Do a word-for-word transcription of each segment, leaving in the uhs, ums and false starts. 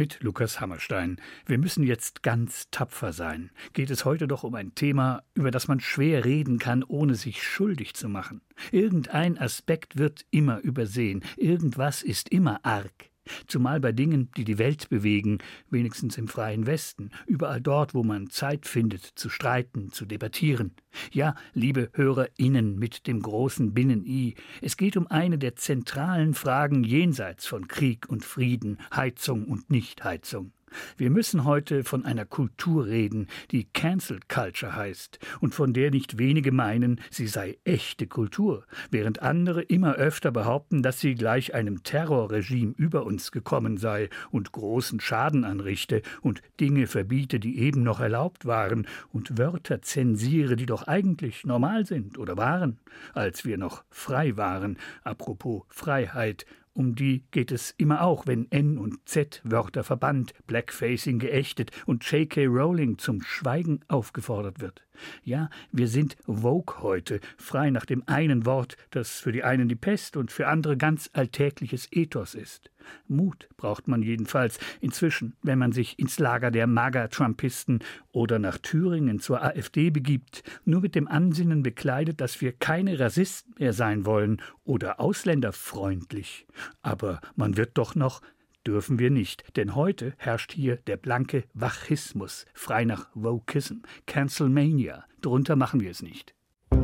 mit Lukas Hammerstein. Wir müssen jetzt ganz tapfer sein. Geht es heute doch um ein Thema, über das man schwer reden kann, ohne sich schuldig zu machen. Irgendein Aspekt wird immer übersehen. Irgendwas ist immer arg. Zumal bei Dingen, die die Welt bewegen, wenigstens im freien Westen, überall dort, wo man Zeit findet, zu streiten, zu debattieren. Ja, liebe HörerInnen mit dem großen Binnen-I, es geht um eine der zentralen Fragen jenseits von Krieg und Frieden, Heizung und Nichtheizung. Wir müssen heute von einer Kultur reden, die Cancel Culture heißt und von der nicht wenige meinen, sie sei echte Kultur, während andere immer öfter behaupten, dass sie gleich einem Terrorregime über uns gekommen sei und großen Schaden anrichte und Dinge verbiete, die eben noch erlaubt waren und Wörter zensiere, die doch eigentlich normal sind oder waren, als wir noch frei waren. Apropos Freiheit. Um die geht es immer auch, wenn N- und Z-Wörter verbannt, Blackfacing geächtet und J K. Rowling zum Schweigen aufgefordert wird. Ja, wir sind woke heute, frei nach dem einen Wort, das für die einen die Pest und für andere ganz alltägliches Ethos ist. Mut braucht man jedenfalls inzwischen, wenn man sich ins Lager der MAGA-Trumpisten oder nach Thüringen zur AfD begibt, nur mit dem Ansinnen bekleidet, dass wir keine Rassisten mehr sein wollen oder ausländerfreundlich. Aber man wird doch noch, dürfen wir nicht, denn heute herrscht hier der blanke Wachismus, frei nach Wokeism, Cancelmania, drunter machen wir es nicht.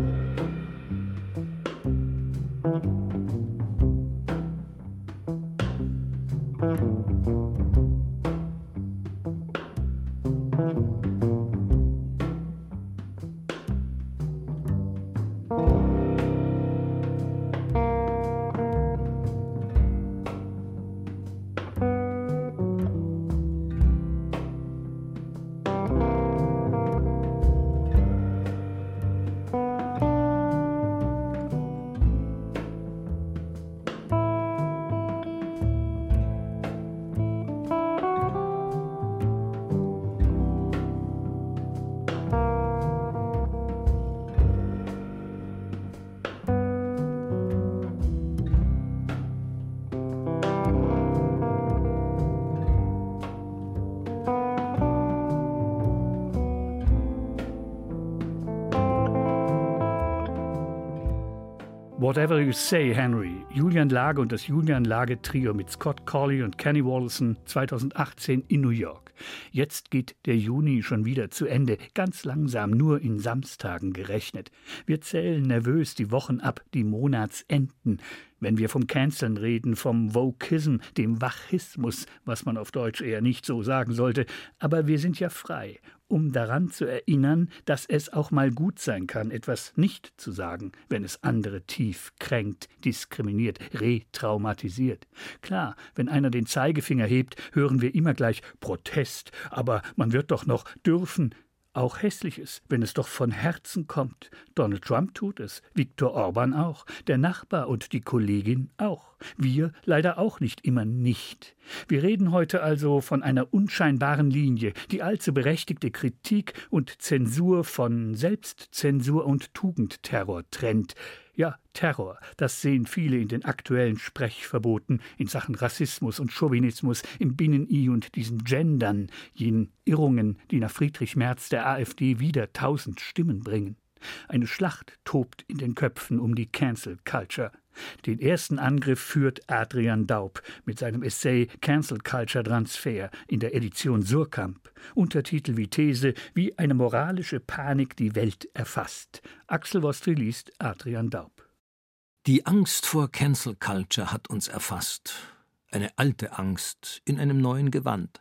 Whatever You Say, Henry, Julian Lage und das Julian Lage Trio mit Scott Colley und Kenny Wollesen zweitausendachtzehn in New York. Jetzt geht der Juni schon wieder zu Ende, ganz langsam, nur in Samstagen gerechnet. Wir zählen nervös die Wochen ab, die Monatsenden. Wenn wir vom Canceln reden, vom Wokeism, dem Wachismus, was man auf Deutsch eher nicht so sagen sollte, aber wir sind ja frei, um daran zu erinnern, dass es auch mal gut sein kann, etwas nicht zu sagen, wenn es andere tief kränkt, diskriminiert, retraumatisiert. Klar, wenn einer den Zeigefinger hebt, hören wir immer gleich Protest, aber man wird doch noch dürfen. Auch Hässliches, wenn es doch von Herzen kommt. Donald Trump tut es, Viktor Orban auch, der Nachbar und die Kollegin auch. Wir leider auch nicht immer nicht. Wir reden heute also von einer unscheinbaren Linie, die allzu berechtigte Kritik und Zensur von Selbstzensur und Tugendterror trennt. Ja, Terror, das sehen viele in den aktuellen Sprechverboten in Sachen Rassismus und Chauvinismus, im Binnen-I und diesen Gendern, jenen Irrungen, die nach Friedrich Merz der AfD wieder tausend Stimmen bringen. Eine Schlacht tobt in den Köpfen um die Cancel Culture. Den ersten Angriff führt Adrian Daub mit seinem Essay Cancel Culture Transfer in der Edition Surkamp. Untertitel wie These, wie eine moralische Panik die Welt erfasst. Axel Vostri liest Adrian Daub. Die Angst vor Cancel Culture hat uns erfasst. Eine alte Angst in einem neuen Gewand.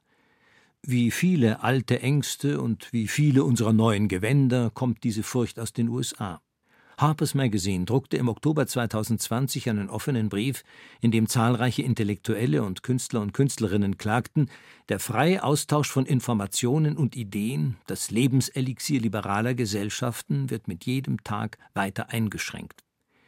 Wie viele alte Ängste und wie viele unserer neuen Gewänder kommt diese Furcht aus den U S A. Harper's Magazine druckte im Oktober zweitausendzwanzig einen offenen Brief, in dem zahlreiche Intellektuelle und Künstler und Künstlerinnen klagten, der freie Austausch von Informationen und Ideen, das Lebenselixier liberaler Gesellschaften, wird mit jedem Tag weiter eingeschränkt.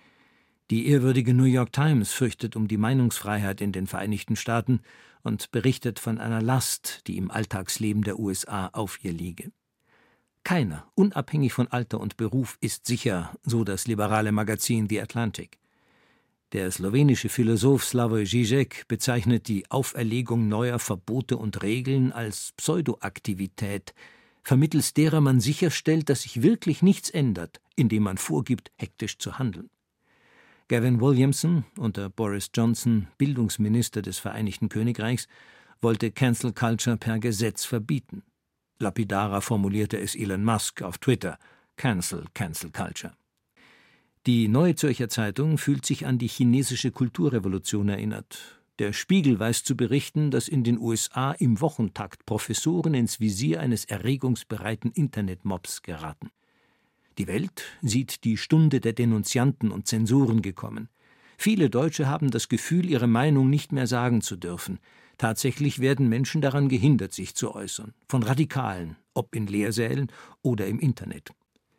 Die ehrwürdige New York Times fürchtet um die Meinungsfreiheit in den Vereinigten Staaten und berichtet von einer Last, die im Alltagsleben der U S A auf ihr liege. Keiner, unabhängig von Alter und Beruf, ist sicher, so das liberale Magazin The Atlantic. Der slowenische Philosoph Slavoj Žižek bezeichnet die Auferlegung neuer Verbote und Regeln als Pseudoaktivität, vermittels derer man sicherstellt, dass sich wirklich nichts ändert, indem man vorgibt, hektisch zu handeln. Gavin Williamson, unter Boris Johnson Bildungsminister des Vereinigten Königreichs, wollte Cancel Culture per Gesetz verbieten. Lapidarer formulierte es Elon Musk auf Twitter: Cancel, Cancel Culture. Die Neue Zürcher Zeitung fühlt sich an die chinesische Kulturrevolution erinnert. Der Spiegel weiß zu berichten, dass in den U S A im Wochentakt Professoren ins Visier eines erregungsbereiten Internetmobs geraten. Die Welt sieht die Stunde der Denunzianten und Zensoren gekommen. Viele Deutsche haben das Gefühl, ihre Meinung nicht mehr sagen zu dürfen. Tatsächlich werden Menschen daran gehindert, sich zu äußern. Von Radikalen, ob in Lehrsälen oder im Internet.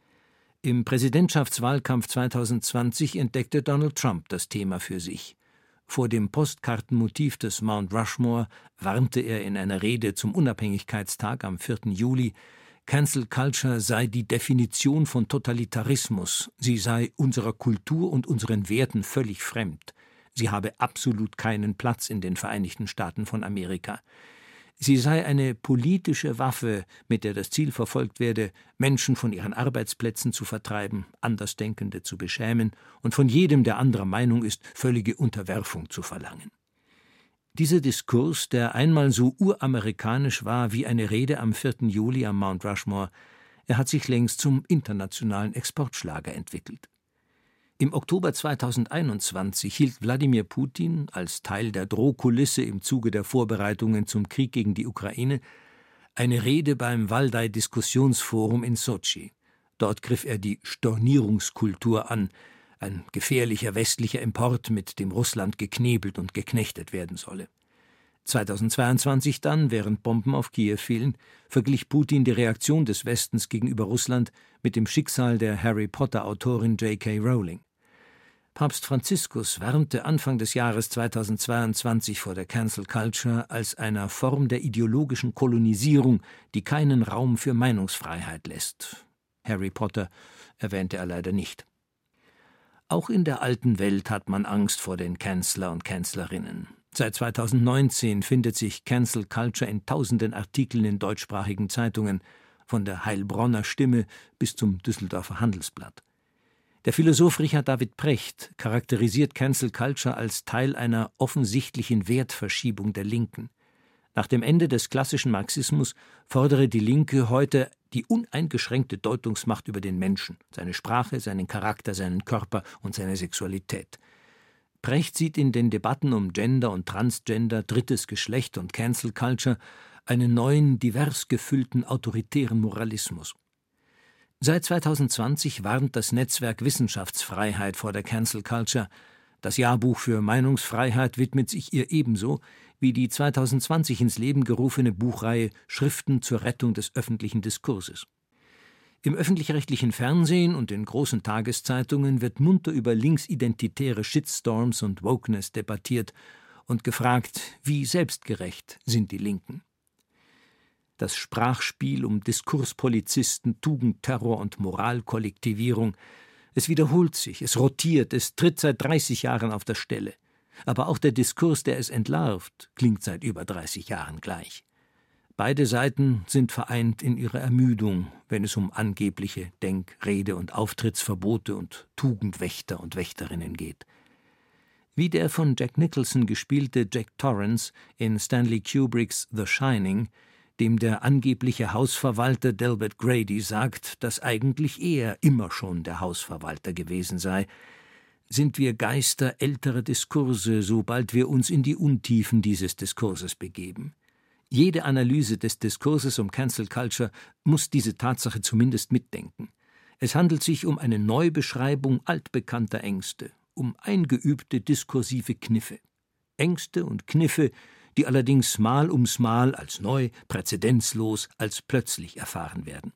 Im Präsidentschaftswahlkampf zweitausendzwanzig entdeckte Donald Trump das Thema für sich. Vor dem Postkartenmotiv des Mount Rushmore warnte er in einer Rede zum Unabhängigkeitstag am vierten Juli, Cancel Culture sei die Definition von Totalitarismus, sie sei unserer Kultur und unseren Werten völlig fremd. Sie habe absolut keinen Platz in den Vereinigten Staaten von Amerika. Sie sei eine politische Waffe, mit der das Ziel verfolgt werde, Menschen von ihren Arbeitsplätzen zu vertreiben, Andersdenkende zu beschämen und von jedem, der anderer Meinung ist, völlige Unterwerfung zu verlangen. Dieser Diskurs, der einmal so uramerikanisch war wie eine Rede am vierten Juli am Mount Rushmore, er hat sich längst zum internationalen Exportschlager entwickelt. Im Oktober zweitausendeinundzwanzig hielt Wladimir Putin als Teil der Drohkulisse im Zuge der Vorbereitungen zum Krieg gegen die Ukraine eine Rede beim Waldai-Diskussionsforum in Sotschi. Dort griff er die Stornierungskultur an, ein gefährlicher westlicher Import, mit dem Russland geknebelt und geknechtet werden solle. zweitausendzweiundzwanzig dann, während Bomben auf Kiew fielen, verglich Putin die Reaktion des Westens gegenüber Russland mit dem Schicksal der Harry-Potter-Autorin J K Rowling. Papst Franziskus warnte Anfang des Jahres zweitausendzweiundzwanzig vor der Cancel Culture als einer Form der ideologischen Kolonisierung, die keinen Raum für Meinungsfreiheit lässt. Harry Potter erwähnte er leider nicht. Auch in der alten Welt hat man Angst vor den Canceler und Cancellerinnen. Seit zweitausendneunzehn findet sich Cancel Culture in tausenden Artikeln in deutschsprachigen Zeitungen, von der Heilbronner Stimme bis zum Düsseldorfer Handelsblatt. Der Philosoph Richard David Precht charakterisiert Cancel Culture als Teil einer offensichtlichen Wertverschiebung der Linken. Nach dem Ende des klassischen Marxismus fordere die Linke heute die uneingeschränkte Deutungsmacht über den Menschen, seine Sprache, seinen Charakter, seinen Körper und seine Sexualität. Precht sieht in den Debatten um Gender und Transgender, drittes Geschlecht und Cancel Culture einen neuen, divers gefüllten autoritären Moralismus. Seit zweitausendzwanzig warnt das Netzwerk Wissenschaftsfreiheit vor der Cancel Culture. Das Jahrbuch für Meinungsfreiheit widmet sich ihr ebenso wie die zweitausendzwanzig ins Leben gerufene Buchreihe Schriften zur Rettung des öffentlichen Diskurses. Im öffentlich-rechtlichen Fernsehen und in großen Tageszeitungen wird munter über linksidentitäre Shitstorms und Wokeness debattiert und gefragt, wie selbstgerecht sind die Linken. Das Sprachspiel um Diskurspolizisten, Tugendterror und Moralkollektivierung, es wiederholt sich, es rotiert, es tritt seit dreißig Jahren auf der Stelle. Aber auch der Diskurs, der es entlarvt, klingt seit über dreißig Jahren gleich. Beide Seiten sind vereint in ihrer Ermüdung, wenn es um angebliche Denk-, Rede- und Auftrittsverbote und Tugendwächter und Wächterinnen geht. Wie der von Jack Nicholson gespielte Jack Torrance in Stanley Kubricks The Shining, dem der angebliche Hausverwalter Delbert Grady sagt, dass eigentlich er immer schon der Hausverwalter gewesen sei, sind wir Geister älterer Diskurse, sobald wir uns in die Untiefen dieses Diskurses begeben. Jede Analyse des Diskurses um Cancel Culture muss diese Tatsache zumindest mitdenken. Es handelt sich um eine Neubeschreibung altbekannter Ängste, um eingeübte diskursive Kniffe. Ängste und Kniffe, die allerdings Mal ums Mal als neu, präzedenzlos, als plötzlich erfahren werden.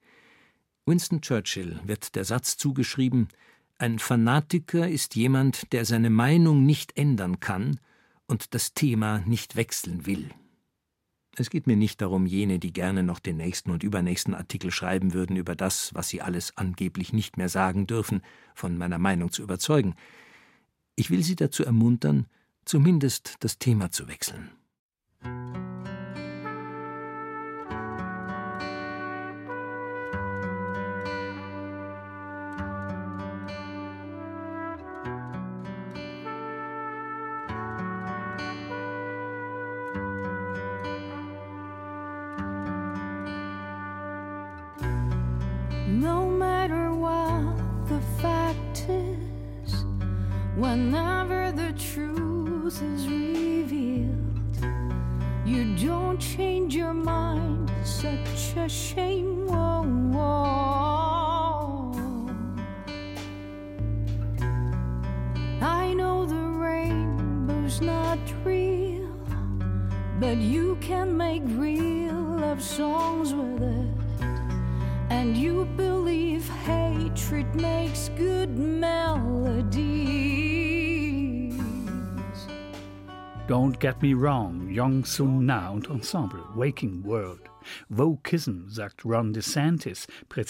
Winston Churchill wird der Satz zugeschrieben: Ein Fanatiker ist jemand, der seine Meinung nicht ändern kann und das Thema nicht wechseln will. Es geht mir nicht darum, jene, die gerne noch den nächsten und übernächsten Artikel schreiben würden über das, was sie alles angeblich nicht mehr sagen dürfen, von meiner Meinung zu überzeugen. Ich will Sie dazu ermuntern, zumindest das Thema zu wechseln. No matter what the fact is, whenever the truth is revealed, you don't change your mind, such a shame. Whoa, whoa. I know the rainbow's not real, but you can make real love songs with it. And you believe hatred makes good melodies. Don't Get Me Wrong, Young Sun Na und Ensemble, Waking World. Wokeism, sagt Ron DeSantis,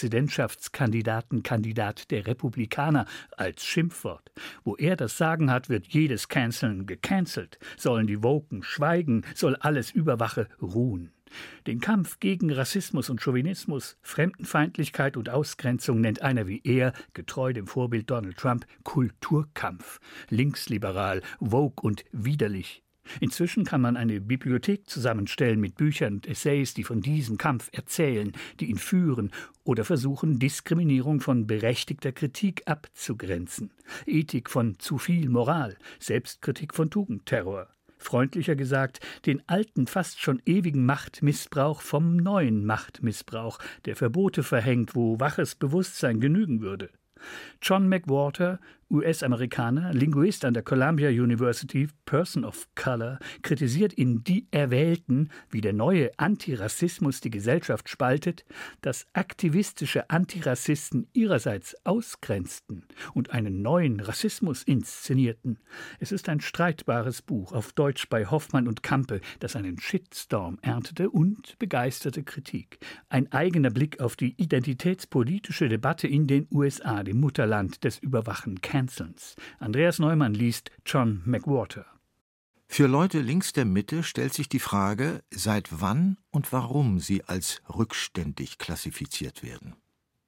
Präsidentschaftskandidatenkandidat der Republikaner, als Schimpfwort. Wo er das Sagen hat, wird jedes Canceln gecancelt. Sollen die Woken schweigen, soll alles Überwache ruhen. Den Kampf gegen Rassismus und Chauvinismus, Fremdenfeindlichkeit und Ausgrenzung nennt einer wie er, getreu dem Vorbild Donald Trump, Kulturkampf. Linksliberal, woke und widerlich. Inzwischen kann man eine Bibliothek zusammenstellen mit Büchern und Essays, die von diesem Kampf erzählen, die ihn führen oder versuchen, Diskriminierung von berechtigter Kritik abzugrenzen. Ethik von zu viel Moral, Selbstkritik von Tugendterror. Freundlicher gesagt, den alten, fast schon ewigen Machtmissbrauch vom neuen Machtmissbrauch, der Verbote verhängt, wo waches Bewusstsein genügen würde. John McWhorter, U S-Amerikaner, Linguist an der Columbia University, Person of Color, kritisiert in Die Erwählten, wie der neue Antirassismus die Gesellschaft spaltet, dass aktivistische Antirassisten ihrerseits ausgrenzten und einen neuen Rassismus inszenierten. Es ist ein streitbares Buch, auf Deutsch bei Hoffmann und Campe, das einen Shitstorm erntete und begeisterte Kritik. Ein eigener Blick auf die identitätspolitische Debatte in den U S A, dem Mutterland des Überwachen Cancelns. Andreas Neumann liest John McWhorter. Für Leute links der Mitte stellt sich die Frage, seit wann und warum sie als rückständig klassifiziert werden.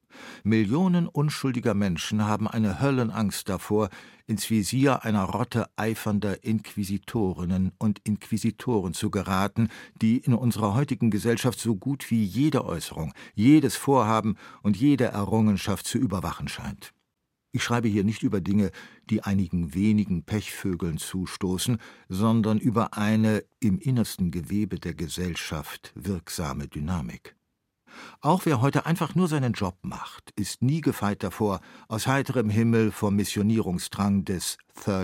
Millionen unschuldiger Menschen haben eine Höllenangst davor, ins Visier einer Rotte eifernder Inquisitorinnen und Inquisitoren zu geraten, die in unserer heutigen Gesellschaft so gut wie jede Äußerung, jedes Vorhaben und jede Errungenschaft zu überwachen scheint. Ich schreibe hier nicht über Dinge, die einigen wenigen Pechvögeln zustoßen, sondern über eine im innersten Gewebe der Gesellschaft wirksame Dynamik. Auch wer heute einfach nur seinen Job macht, ist nie gefeit davor, aus heiterem Himmel vom Missionierungsdrang des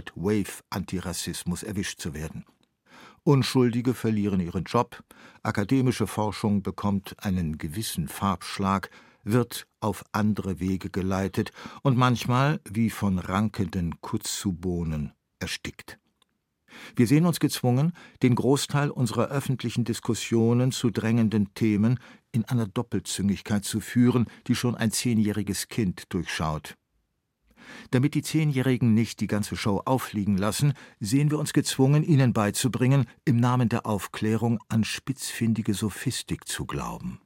Third-Wave-Antirassismus erwischt zu werden. Unschuldige verlieren ihren Job, akademische Forschung bekommt einen gewissen Farbschlag, wird auf andere Wege geleitet und manchmal, wie von rankenden Kutsubohnen, erstickt. Wir sehen uns gezwungen, den Großteil unserer öffentlichen Diskussionen zu drängenden Themen in einer Doppelzüngigkeit zu führen, die schon ein zehnjähriges Kind durchschaut. Damit die Zehnjährigen nicht die ganze Show auffliegen lassen, sehen wir uns gezwungen, ihnen beizubringen, im Namen der Aufklärung an spitzfindige Sophistik zu glauben.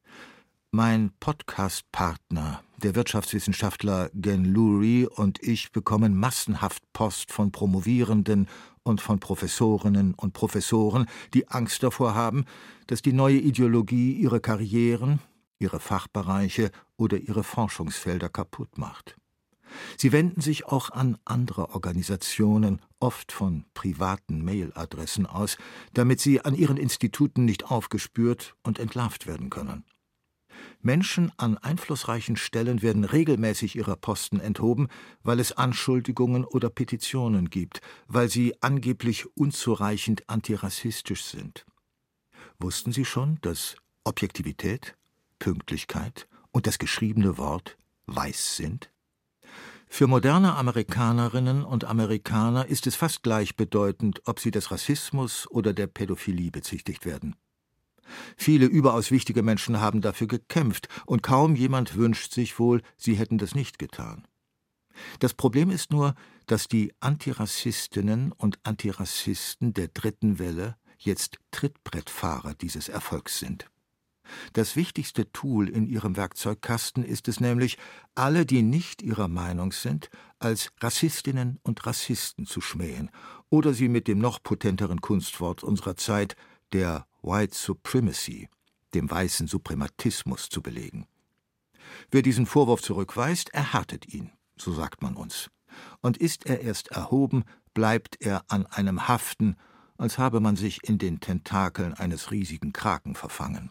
Mein Podcast-Partner, der Wirtschaftswissenschaftler Gen Lurie, und ich bekommen massenhaft Post von Promovierenden und von Professorinnen und Professoren, die Angst davor haben, dass die neue Ideologie ihre Karrieren, ihre Fachbereiche oder ihre Forschungsfelder kaputt macht. Sie wenden sich auch an andere Organisationen, oft von privaten Mailadressen aus, damit sie an ihren Instituten nicht aufgespürt und entlarvt werden können. Menschen an einflussreichen Stellen werden regelmäßig ihrer Posten enthoben, weil es Anschuldigungen oder Petitionen gibt, weil sie angeblich unzureichend antirassistisch sind. Wussten Sie schon, dass Objektivität, Pünktlichkeit und das geschriebene Wort weiß sind? Für moderne Amerikanerinnen und Amerikaner ist es fast gleichbedeutend, ob sie des Rassismus oder der Pädophilie bezichtigt werden. Viele überaus wichtige Menschen haben dafür gekämpft, und kaum jemand wünscht sich wohl, sie hätten das nicht getan. Das Problem ist nur, dass die Antirassistinnen und Antirassisten der dritten Welle jetzt Trittbrettfahrer dieses Erfolgs sind. Das wichtigste Tool in ihrem Werkzeugkasten ist es nämlich, alle, die nicht ihrer Meinung sind, als Rassistinnen und Rassisten zu schmähen oder sie mit dem noch potenteren Kunstwort unserer Zeit, der White Supremacy, dem weißen Suprematismus, zu belegen. Wer diesen Vorwurf zurückweist, erhärtet ihn, so sagt man uns. Und ist er erst erhoben, bleibt er an einem haften, als habe man sich in den Tentakeln eines riesigen Kraken verfangen.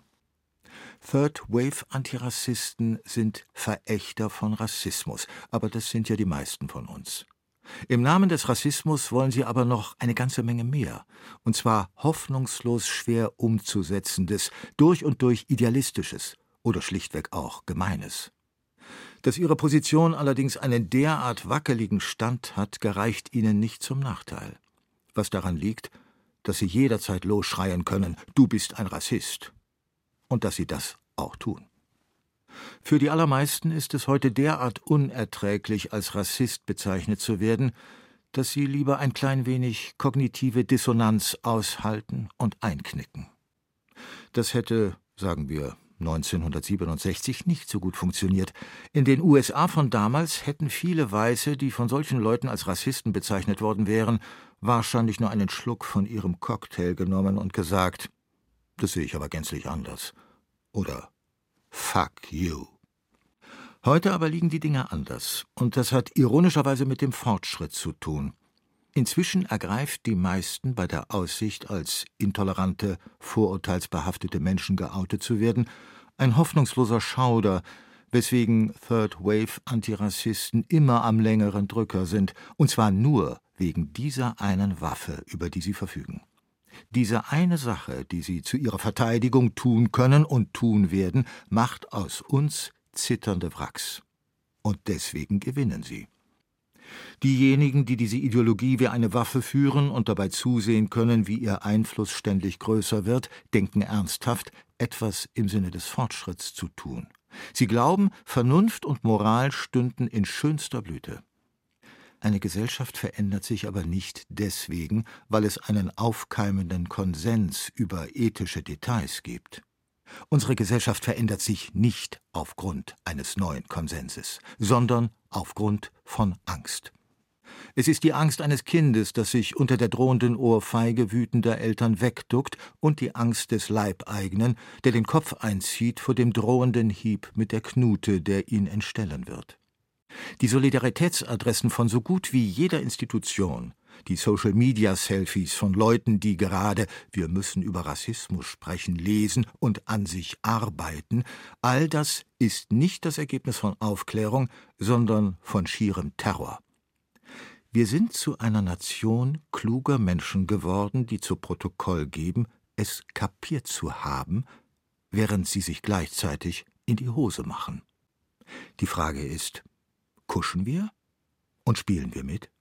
Third-Wave-Antirassisten sind Verächter von Rassismus, aber das sind ja die meisten von uns. Im Namen des Rassismus wollen sie aber noch eine ganze Menge mehr, und zwar hoffnungslos schwer umzusetzendes, durch und durch idealistisches oder schlichtweg auch Gemeines. Dass ihre Position allerdings einen derart wackeligen Stand hat, gereicht ihnen nicht zum Nachteil. Was daran liegt, dass sie jederzeit losschreien können, du bist ein Rassist. Und dass sie das auch tun. Für die allermeisten ist es heute derart unerträglich, als Rassist bezeichnet zu werden, dass sie lieber ein klein wenig kognitive Dissonanz aushalten und einknicken. Das hätte, sagen wir, neunzehnhundertsiebenundsechzig nicht so gut funktioniert. In den U S A von damals hätten viele Weiße, die von solchen Leuten als Rassisten bezeichnet worden wären, wahrscheinlich nur einen Schluck von ihrem Cocktail genommen und gesagt, das sehe ich aber gänzlich anders. Oder fuck you. Heute aber liegen die Dinge anders. Und das hat ironischerweise mit dem Fortschritt zu tun. Inzwischen ergreift die meisten bei der Aussicht, als intolerante, vorurteilsbehaftete Menschen geoutet zu werden, ein hoffnungsloser Schauder, weswegen Third-Wave-Antirassisten immer am längeren Drücker sind, und zwar nur wegen dieser einen Waffe, über die sie verfügen. Diese eine Sache, die sie zu ihrer Verteidigung tun können und tun werden, macht aus uns zitternde Wracks. Und deswegen gewinnen sie. Diejenigen, die diese Ideologie wie eine Waffe führen und dabei zusehen können, wie ihr Einfluss ständig größer wird, denken ernsthaft, etwas im Sinne des Fortschritts zu tun. Sie glauben, Vernunft und Moral stünden in schönster Blüte. Eine Gesellschaft verändert sich aber nicht deswegen, weil es einen aufkeimenden Konsens über ethische Details gibt. Unsere Gesellschaft verändert sich nicht aufgrund eines neuen Konsenses, sondern aufgrund von Angst. Es ist die Angst eines Kindes, das sich unter der drohenden Ohrfeige wütender Eltern wegduckt, und die Angst des Leibeigenen, der den Kopf einzieht vor dem drohenden Hieb mit der Knute, der ihn entstellen wird. Die Solidaritätsadressen von so gut wie jeder Institution, die Social-Media-Selfies von Leuten, die gerade »Wir müssen über Rassismus sprechen« lesen und an sich arbeiten, all das ist nicht das Ergebnis von Aufklärung, sondern von schierem Terror. Wir sind zu einer Nation kluger Menschen geworden, die zu Protokoll geben, es kapiert zu haben, während sie sich gleichzeitig in die Hose machen. Die Frage ist, kuschen wir und spielen wir mit?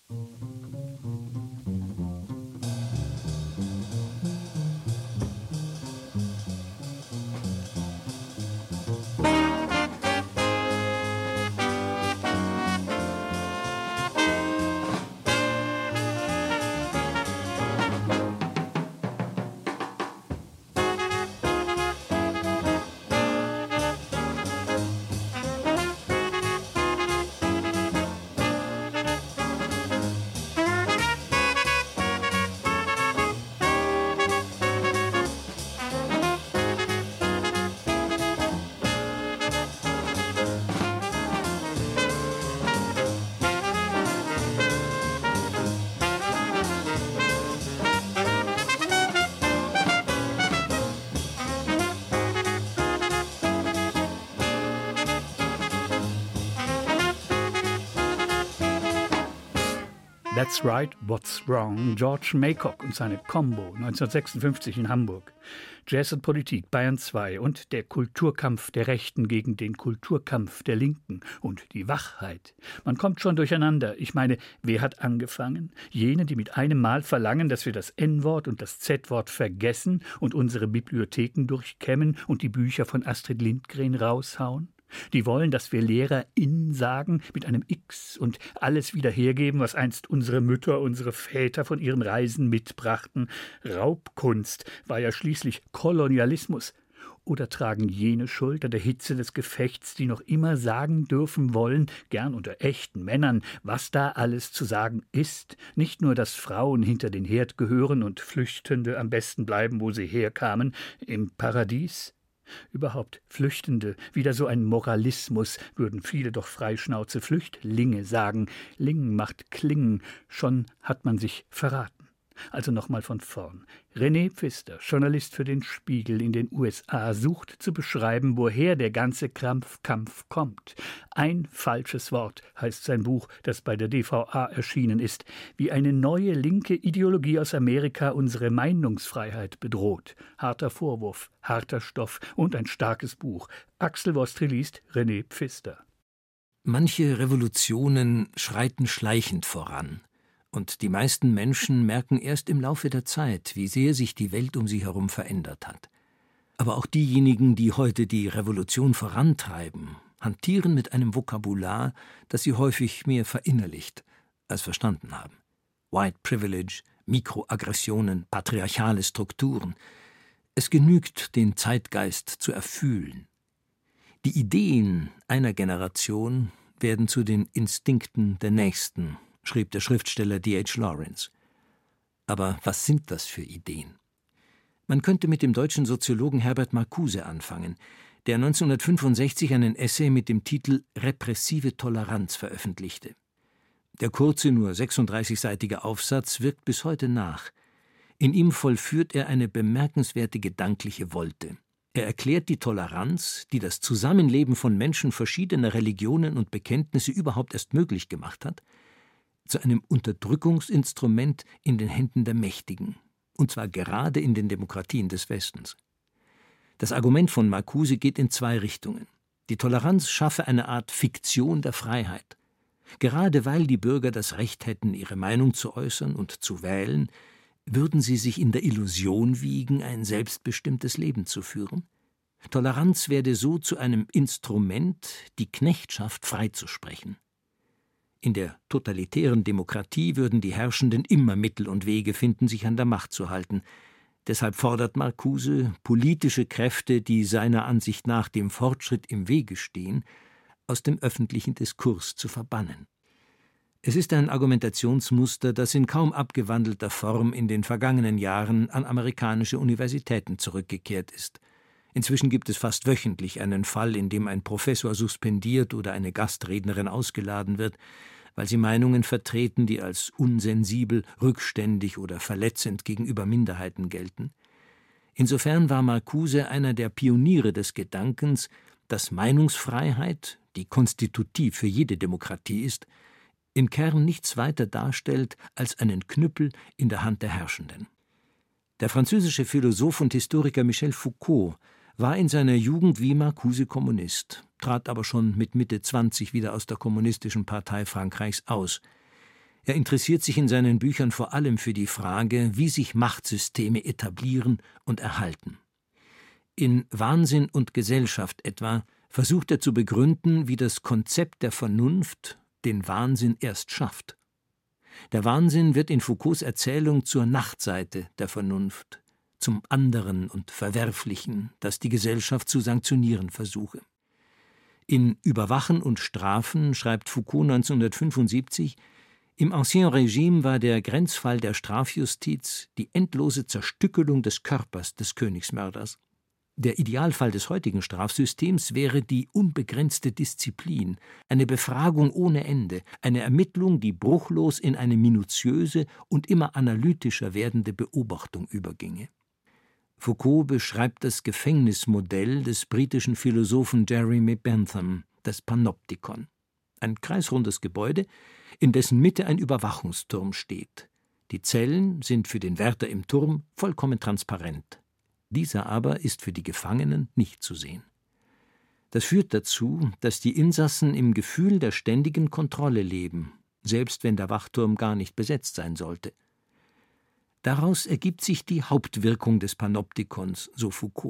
That's Right, What's Wrong, George Maycock und seine Combo neunzehnhundertsechsundfünfzig in Hamburg. Jazz und Politik, Bayern zwei und der Kulturkampf der Rechten gegen den Kulturkampf der Linken und die Wachheit. Man kommt schon durcheinander. Ich meine, wer hat angefangen? Jene, die mit einem Mal verlangen, dass wir das En-Wort und das Z-Wort vergessen und unsere Bibliotheken durchkämmen und die Bücher von Astrid Lindgren raushauen? Die wollen, dass wir LehrerIn sagen, mit einem X, und alles wieder hergeben, was einst unsere Mütter, unsere Väter von ihren Reisen mitbrachten. Raubkunst war ja schließlich Kolonialismus. Oder tragen jene Schuld an der Hitze des Gefechts, die noch immer sagen dürfen wollen, gern unter echten Männern, was da alles zu sagen ist? Nicht nur, dass Frauen hinter den Herd gehören und Flüchtende am besten bleiben, wo sie herkamen, im Paradies? Überhaupt Flüchtende, wieder so ein Moralismus, würden viele doch freischnauze Flüchtlinge sagen. Ling macht Klingen, schon hat man sich verraten. Also nochmal von vorn. René Pfister, Journalist für den Spiegel in den U S A, sucht zu beschreiben, woher der ganze Krampfkampf kommt. Ein falsches Wort heißt sein Buch, das bei der D V A erschienen ist, wie eine neue linke Ideologie aus Amerika unsere Meinungsfreiheit bedroht. Harter Vorwurf, harter Stoff und ein starkes Buch. Axel Wostri liest René Pfister. Manche Revolutionen schreiten schleichend voran. Und die meisten Menschen merken erst im Laufe der Zeit, wie sehr sich die Welt um sie herum verändert hat. Aber auch diejenigen, die heute die Revolution vorantreiben, hantieren mit einem Vokabular, das sie häufig mehr verinnerlicht als verstanden haben. White Privilege, Mikroaggressionen, patriarchale Strukturen. Es genügt, den Zeitgeist zu erfühlen. Die Ideen einer Generation werden zu den Instinkten der nächsten, schrieb der Schriftsteller D H Lawrence. Aber was sind das für Ideen? Man könnte mit dem deutschen Soziologen Herbert Marcuse anfangen, der neunzehnhundertfünfundsechzig einen Essay mit dem Titel »Repressive Toleranz« veröffentlichte. Der kurze, nur sechsunddreißigseitige Aufsatz wirkt bis heute nach. In ihm vollführt er eine bemerkenswerte gedankliche Wolte. Er erklärt die Toleranz, die das Zusammenleben von Menschen verschiedener Religionen und Bekenntnisse überhaupt erst möglich gemacht hat, zu einem Unterdrückungsinstrument in den Händen der Mächtigen, und zwar gerade in den Demokratien des Westens. Das Argument von Marcuse geht in zwei Richtungen. Die Toleranz schaffe eine Art Fiktion der Freiheit. Gerade weil die Bürger das Recht hätten, ihre Meinung zu äußern und zu wählen, würden sie sich in der Illusion wiegen, ein selbstbestimmtes Leben zu führen. Toleranz werde so zu einem Instrument, die Knechtschaft freizusprechen. In der totalitären Demokratie würden die Herrschenden immer Mittel und Wege finden, sich an der Macht zu halten. Deshalb fordert Marcuse, politische Kräfte, die seiner Ansicht nach dem Fortschritt im Wege stehen, aus dem öffentlichen Diskurs zu verbannen. Es ist ein Argumentationsmuster, das in kaum abgewandelter Form in den vergangenen Jahren an amerikanische Universitäten zurückgekehrt ist. Inzwischen gibt es fast wöchentlich einen Fall, in dem ein Professor suspendiert oder eine Gastrednerin ausgeladen wird, weil sie Meinungen vertreten, die als unsensibel, rückständig oder verletzend gegenüber Minderheiten gelten. Insofern war Marcuse einer der Pioniere des Gedankens, dass Meinungsfreiheit, die konstitutiv für jede Demokratie ist, im Kern nichts weiter darstellt als einen Knüppel in der Hand der Herrschenden. Der französische Philosoph und Historiker Michel Foucault war in seiner Jugend wie Marcuse Kommunist, trat aber schon mit Mitte zwanzig wieder aus der Kommunistischen Partei Frankreichs aus. Er interessiert sich in seinen Büchern vor allem für die Frage, wie sich Machtsysteme etablieren und erhalten. In »Wahnsinn und Gesellschaft« etwa versucht er zu begründen, wie das Konzept der Vernunft den Wahnsinn erst schafft. Der Wahnsinn wird in Foucaults Erzählung zur Nachtseite der Vernunft, zum anderen und Verwerflichen, das die Gesellschaft zu sanktionieren versuche. In »Überwachen und Strafen« schreibt Foucault neunzehnhundertfünfundsiebzig, im Ancien Regime war der Grenzfall der Strafjustiz die endlose Zerstückelung des Körpers des Königsmörders. Der Idealfall des heutigen Strafsystems wäre die unbegrenzte Disziplin, eine Befragung ohne Ende, eine Ermittlung, die bruchlos in eine minutiöse und immer analytischer werdende Beobachtung überginge. Foucault beschreibt das Gefängnismodell des britischen Philosophen Jeremy Bentham, das Panoptikon. Ein kreisrundes Gebäude, in dessen Mitte ein Überwachungsturm steht. Die Zellen sind für den Wärter im Turm vollkommen transparent. Dieser aber ist für die Gefangenen nicht zu sehen. Das führt dazu, dass die Insassen im Gefühl der ständigen Kontrolle leben, selbst wenn der Wachturm gar nicht besetzt sein sollte. Daraus ergibt sich die Hauptwirkung des Panoptikons, so Foucault.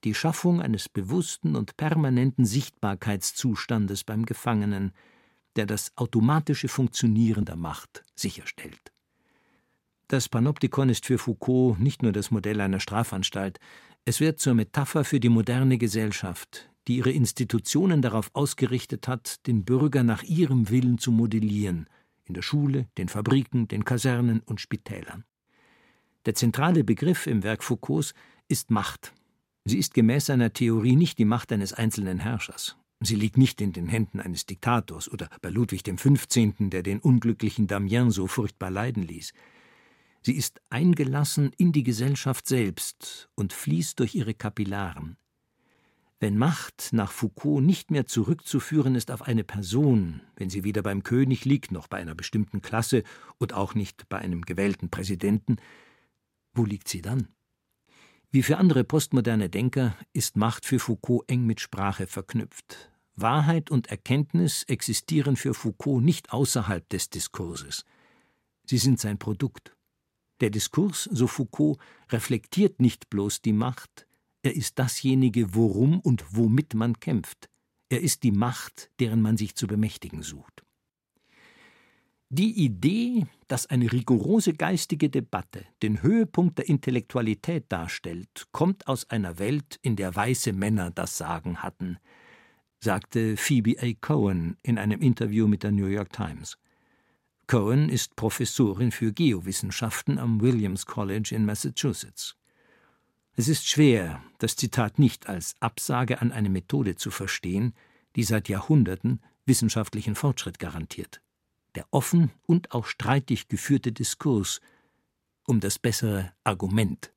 die Schaffung eines bewussten und permanenten Sichtbarkeitszustandes beim Gefangenen, der das automatische Funktionieren der Macht sicherstellt. Das Panoptikon ist für Foucault nicht nur das Modell einer Strafanstalt, es wird zur Metapher für die moderne Gesellschaft, die ihre Institutionen darauf ausgerichtet hat, den Bürger nach ihrem Willen zu modellieren, in der Schule, den Fabriken, den Kasernen und Spitälern. Der zentrale Begriff im Werk Foucaults ist Macht. Sie ist gemäß seiner Theorie nicht die Macht eines einzelnen Herrschers. Sie liegt nicht in den Händen eines Diktators oder bei Ludwig dem Fünfzehnten, der den unglücklichen Damien so furchtbar leiden ließ. Sie ist eingelassen in die Gesellschaft selbst und fließt durch ihre Kapillaren. Wenn Macht nach Foucault nicht mehr zurückzuführen ist auf eine Person, wenn sie weder beim König liegt, noch bei einer bestimmten Klasse und auch nicht bei einem gewählten Präsidenten, wo liegt sie dann? Wie für andere postmoderne Denker ist Macht für Foucault eng mit Sprache verknüpft. Wahrheit und Erkenntnis existieren für Foucault nicht außerhalb des Diskurses. Sie sind sein Produkt. Der Diskurs, so Foucault, reflektiert nicht bloß die Macht, er ist dasjenige, worum und womit man kämpft. Er ist die Macht, deren man sich zu bemächtigen sucht. Die Idee, dass eine rigorose geistige Debatte den Höhepunkt der Intellektualität darstellt, kommt aus einer Welt, in der weiße Männer das Sagen hatten, sagte Phoebe A. Cohen in einem Interview mit der New York Times. Cohen ist Professorin für Geowissenschaften am Williams College in Massachusetts. Es ist schwer, das Zitat nicht als Absage an eine Methode zu verstehen, die seit Jahrhunderten wissenschaftlichen Fortschritt garantiert. Der offen und auch streitig geführte Diskurs um das bessere Argument.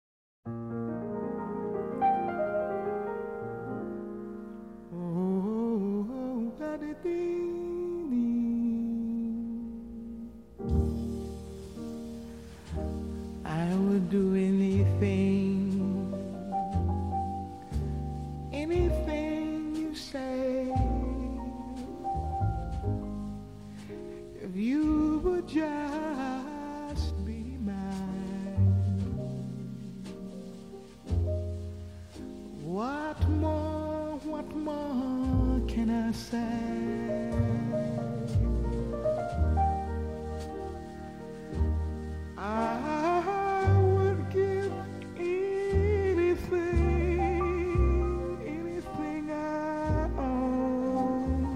I would do anything, anything you say, if you would just be mine. What more, what more can I say? I would give anything, anything I own.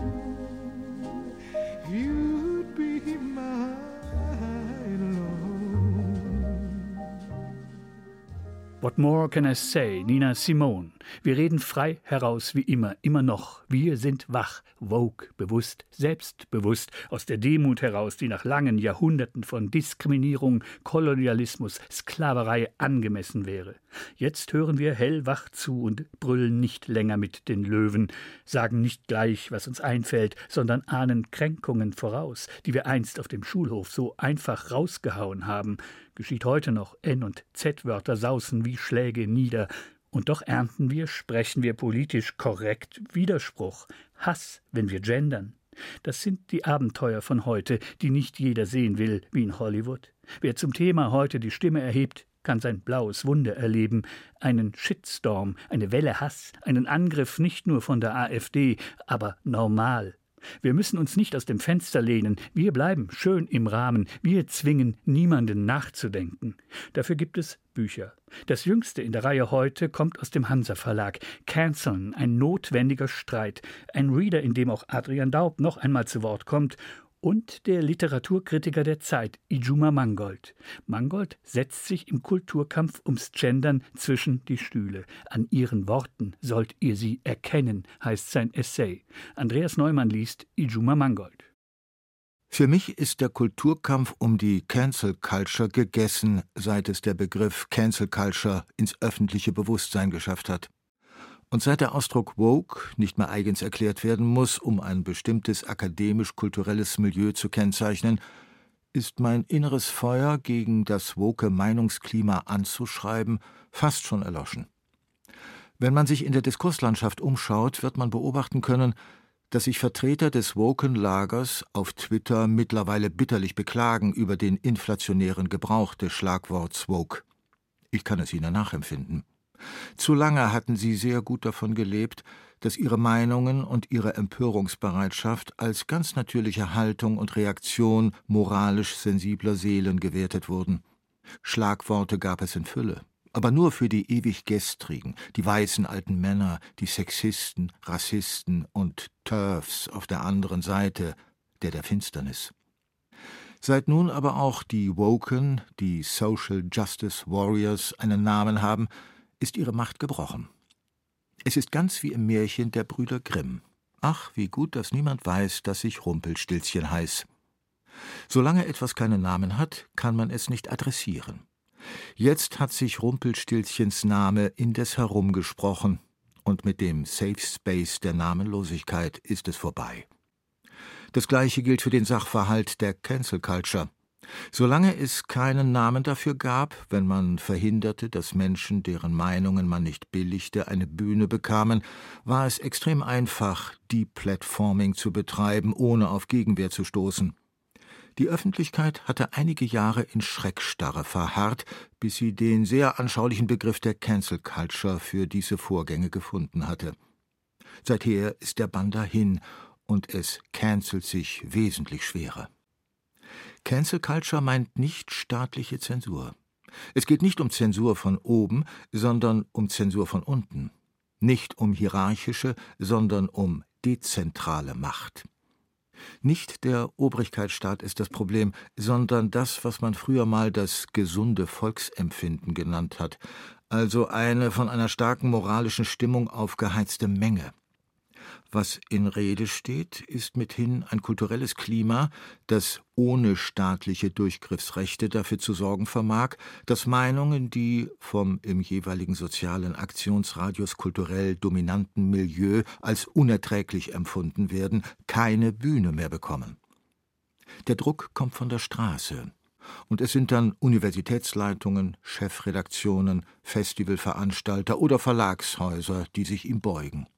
You'd be mine alone. What more can I say? Nina Simone. Wir reden frei heraus wie immer, immer noch. Wir sind wach, woke, bewusst, selbstbewusst, aus der Demut heraus, die nach langen Jahrhunderten von Diskriminierung, Kolonialismus, Sklaverei angemessen wäre. Jetzt hören wir hellwach zu und brüllen nicht länger mit den Löwen, sagen nicht gleich, was uns einfällt, sondern ahnen Kränkungen voraus, die wir einst auf dem Schulhof so einfach rausgehauen haben. Geschieht heute noch, N- und Z-Wörter sausen wie Schläge nieder. Und doch ernten wir, sprechen wir politisch korrekt Widerspruch, Hass, wenn wir gendern. Das sind die Abenteuer von heute, die nicht jeder sehen will, wie in Hollywood. Wer zum Thema heute die Stimme erhebt, kann sein blaues Wunder erleben, einen Shitstorm, eine Welle Hass, einen Angriff nicht nur von der AfD, aber normal. Wir müssen uns nicht aus dem Fenster lehnen, wir bleiben schön im Rahmen, wir zwingen niemanden nachzudenken. Dafür gibt es Bücher. Das jüngste in der Reihe heute kommt aus dem Hansa Verlag. Canceln, ein notwendiger Streit. Ein Reader, in dem auch Adrian Daub noch einmal zu Wort kommt. Und der Literaturkritiker der Zeit, Ijuma Mangold. Mangold setzt sich im Kulturkampf ums Gendern zwischen die Stühle. An ihren Worten sollt ihr sie erkennen, heißt sein Essay. Andreas Neumann liest Ijuma Mangold. Für mich ist der Kulturkampf um die Cancel Culture gegessen, seit es der Begriff Cancel Culture ins öffentliche Bewusstsein geschafft hat. Und seit der Ausdruck woke nicht mehr eigens erklärt werden muss, um ein bestimmtes akademisch-kulturelles Milieu zu kennzeichnen, ist mein inneres Feuer gegen das woke Meinungsklima anzuschreiben fast schon erloschen. Wenn man sich in der Diskurslandschaft umschaut, wird man beobachten können, dass sich Vertreter des woken Lagers auf Twitter mittlerweile bitterlich beklagen über den inflationären Gebrauch des Schlagworts woke. Ich kann es ihnen nachempfinden. Zu lange hatten sie sehr gut davon gelebt, dass ihre Meinungen und ihre Empörungsbereitschaft als ganz natürliche Haltung und Reaktion moralisch sensibler Seelen gewertet wurden. Schlagworte gab es in Fülle, aber nur für die ewig Gestrigen, die weißen alten Männer, die Sexisten, Rassisten und TERFs auf der anderen Seite, der der Finsternis. Seit nun aber auch die Woken, die Social Justice Warriors, einen Namen haben, ist ihre Macht gebrochen. Es ist ganz wie im Märchen der Brüder Grimm. Ach, wie gut, dass niemand weiß, dass ich Rumpelstilzchen heiß. Solange etwas keinen Namen hat, kann man es nicht adressieren. Jetzt hat sich Rumpelstilzchens Name indes herumgesprochen, und mit dem Safe Space der Namenlosigkeit ist es vorbei. Das Gleiche gilt für den Sachverhalt der Cancel Culture. Solange es keinen Namen dafür gab, wenn man verhinderte, dass Menschen, deren Meinungen man nicht billigte, eine Bühne bekamen, war es extrem einfach, Deplatforming zu betreiben, ohne auf Gegenwehr zu stoßen. Die Öffentlichkeit hatte einige Jahre in Schreckstarre verharrt, bis sie den sehr anschaulichen Begriff der Cancel Culture für diese Vorgänge gefunden hatte. Seither ist der Bann dahin und es cancelt sich wesentlich schwerer. Cancel Culture meint nicht staatliche Zensur. Es geht nicht um Zensur von oben, sondern um Zensur von unten. Nicht um hierarchische, sondern um dezentrale Macht. Nicht der Obrigkeitsstaat ist das Problem, sondern das, was man früher mal das gesunde Volksempfinden genannt hat, also eine von einer starken moralischen Stimmung aufgeheizte Menge. Was in Rede steht, ist mithin ein kulturelles Klima, das ohne staatliche Durchgriffsrechte dafür zu sorgen vermag, dass Meinungen, die vom im jeweiligen sozialen Aktionsradius kulturell dominanten Milieu als unerträglich empfunden werden, keine Bühne mehr bekommen. Der Druck kommt von der Straße, und es sind dann Universitätsleitungen, Chefredaktionen, Festivalveranstalter oder Verlagshäuser, die sich ihm beugen.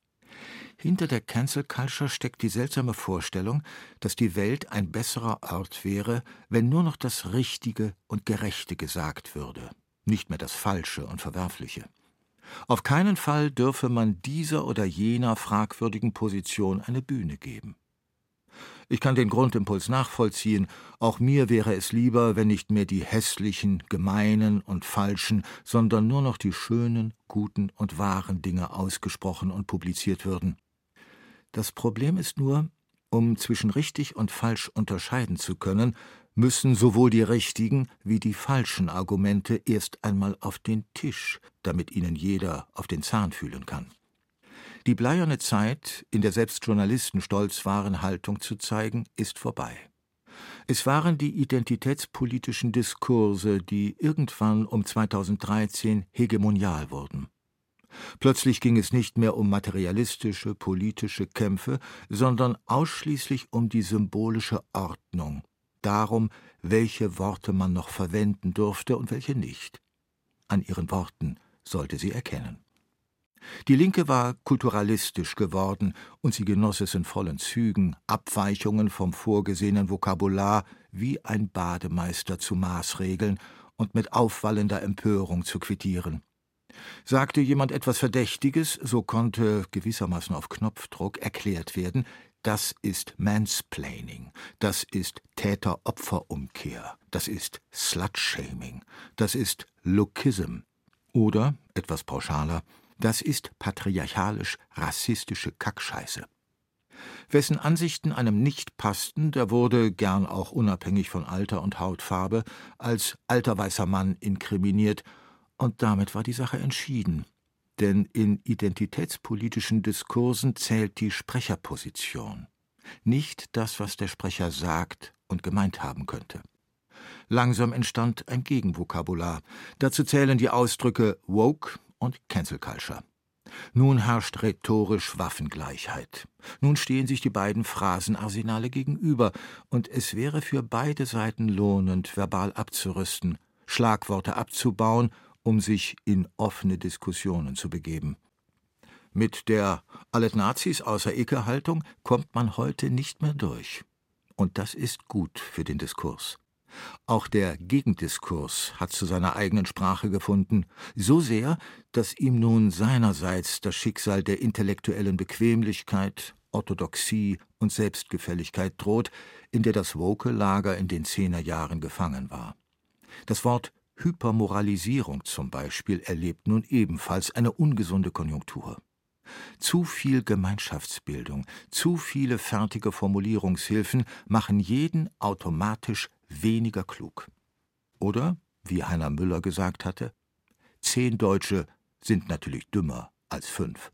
Hinter der Cancel Culture steckt die seltsame Vorstellung, dass die Welt ein besserer Ort wäre, wenn nur noch das Richtige und Gerechte gesagt würde, nicht mehr das Falsche und Verwerfliche. Auf keinen Fall dürfe man dieser oder jener fragwürdigen Position eine Bühne geben. Ich kann den Grundimpuls nachvollziehen, auch mir wäre es lieber, wenn nicht mehr die hässlichen, gemeinen und falschen, sondern nur noch die schönen, guten und wahren Dinge ausgesprochen und publiziert würden. Das Problem ist nur, um zwischen richtig und falsch unterscheiden zu können, müssen sowohl die richtigen wie die falschen Argumente erst einmal auf den Tisch, damit ihnen jeder auf den Zahn fühlen kann. Die bleierne Zeit, in der selbst Journalisten stolz waren, Haltung zu zeigen, ist vorbei. Es waren die identitätspolitischen Diskurse, die irgendwann um zweitausenddreizehn hegemonial wurden. Plötzlich ging es nicht mehr um materialistische, politische Kämpfe, sondern ausschließlich um die symbolische Ordnung, darum, welche Worte man noch verwenden durfte und welche nicht. An ihren Worten sollte sie erkennen. Die Linke war kulturalistisch geworden, und sie genoss es in vollen Zügen, Abweichungen vom vorgesehenen Vokabular wie ein Bademeister zu maßregeln und mit aufwallender Empörung zu quittieren. Sagte jemand etwas Verdächtiges, so konnte gewissermaßen auf Knopfdruck erklärt werden, das ist Mansplaining, das ist Täter-Opfer-Umkehr, das ist Slut-Shaming, das ist Lookism oder, etwas pauschaler, das ist patriarchalisch-rassistische Kackscheiße. Wessen Ansichten einem nicht passten, der wurde, gern auch unabhängig von Alter und Hautfarbe, als alter weißer Mann inkriminiert. Und damit war die Sache entschieden, denn in identitätspolitischen Diskursen zählt die Sprecherposition, nicht das, was der Sprecher sagt und gemeint haben könnte. Langsam entstand ein Gegenvokabular. Dazu zählen die Ausdrücke Woke und Cancel Culture. Nun herrscht rhetorisch Waffengleichheit. Nun stehen sich die beiden Phrasenarsenale gegenüber, und es wäre für beide Seiten lohnend, verbal abzurüsten, Schlagworte abzubauen, um sich in offene Diskussionen zu begeben. Mit der »Alles Nazis außer Ecke«-Haltung kommt man heute nicht mehr durch. Und das ist gut für den Diskurs. Auch der Gegendiskurs hat zu seiner eigenen Sprache gefunden, so sehr, dass ihm nun seinerseits das Schicksal der intellektuellen Bequemlichkeit, Orthodoxie und Selbstgefälligkeit droht, in der das Woke-Lager in den Zehnerjahren gefangen war. Das Wort Hypermoralisierung zum Beispiel erlebt nun ebenfalls eine ungesunde Konjunktur. Zu viel Gemeinschaftsbildung, zu viele fertige Formulierungshilfen machen jeden automatisch weniger klug. Oder, wie Heiner Müller gesagt hatte, zehn Deutsche sind natürlich dümmer als fünf.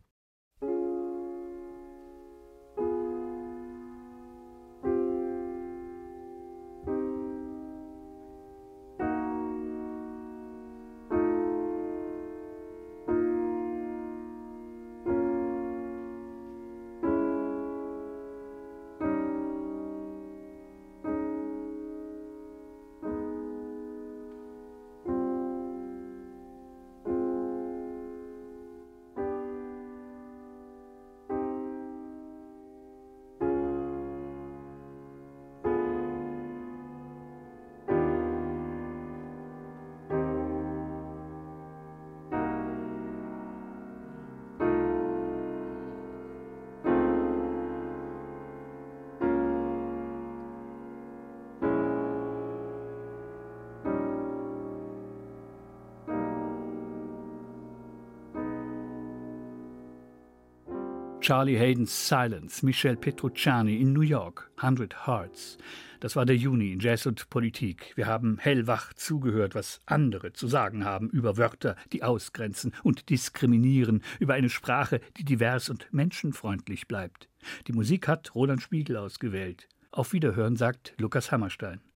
Charlie Haydens Silence, Michel Petrucciani in New York, Hundred Hearts. Das war der Juni in Jazz und Politik. Wir haben hellwach zugehört, was andere zu sagen haben über Wörter, die ausgrenzen und diskriminieren, über eine Sprache, die divers und menschenfreundlich bleibt. Die Musik hat Roland Spiegel ausgewählt. Auf Wiederhören, sagt Lukas Hammerstein.